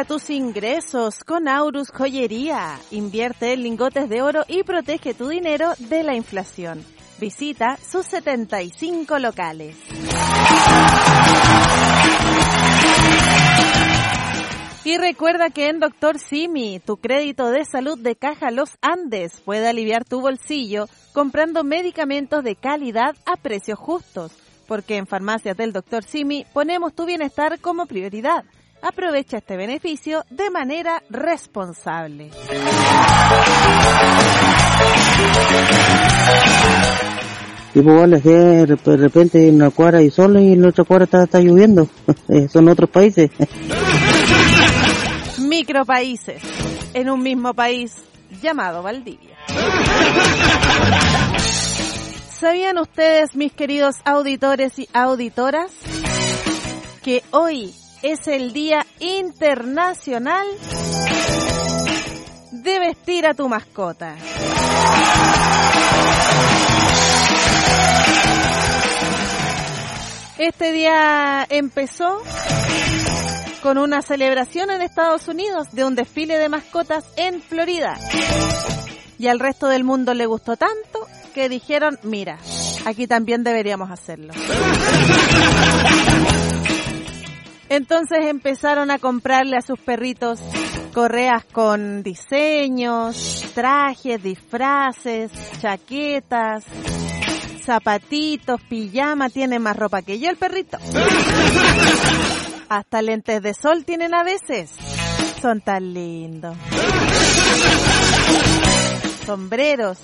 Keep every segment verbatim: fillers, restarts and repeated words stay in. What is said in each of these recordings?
tus ingresos con Aurus Joyería. Invierte en lingotes de oro y protege tu dinero de la inflación. Visita sus setenta y cinco locales. Y recuerda que en Doctor Simi, tu crédito de salud de Caja Los Andes puede aliviar tu bolsillo comprando medicamentos de calidad a precios justos. Porque en Farmacias del Doctor Simi ponemos tu bienestar como prioridad. Aprovecha este beneficio de manera responsable. Y pues vale, que de repente en una cuadra hay sol y en otra cuadra está, está lloviendo. Son otros países. Micropaíses en un mismo país llamado Valdivia. ¿Sabían ustedes, mis queridos auditores y auditoras, que hoy es el Día Internacional de vestir a tu mascota? Este día empezó con una celebración en Estados Unidos de un desfile de mascotas en Florida. Y al resto del mundo le gustó tanto que dijeron, mira, aquí también deberíamos hacerlo. Entonces empezaron a comprarle a sus perritos correas con diseños, trajes, disfraces, chaquetas, zapatitos, pijama. Tiene más ropa que yo el perrito. Hasta lentes de sol tienen a veces. Son tan lindos. Sombreros.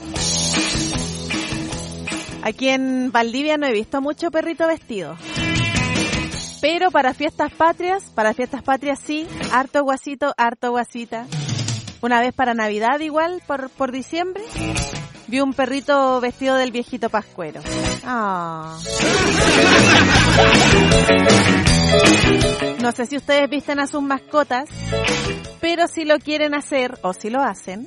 Aquí en Valdivia no he visto mucho perrito vestido. Pero para fiestas patrias, para fiestas patrias sí, harto guasito, harto guasita. Una vez para Navidad igual, por, por diciembre, vi un perrito vestido del viejito Pascuero. Oh. No sé si ustedes visten a sus mascotas, pero si lo quieren hacer, o si lo hacen,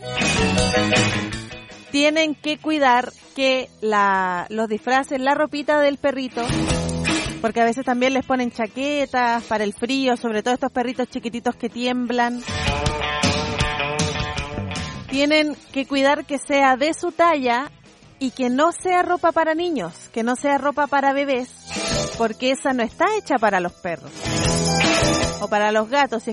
tienen que cuidar que la, los disfraces, la ropita del perrito, porque a veces también les ponen chaquetas para el frío, sobre todo estos perritos chiquititos que tiemblan. Tienen que cuidar que sea de su talla y que no sea ropa para niños, que no sea ropa para bebés, porque esa no está hecha para los perros o para los gatos. Si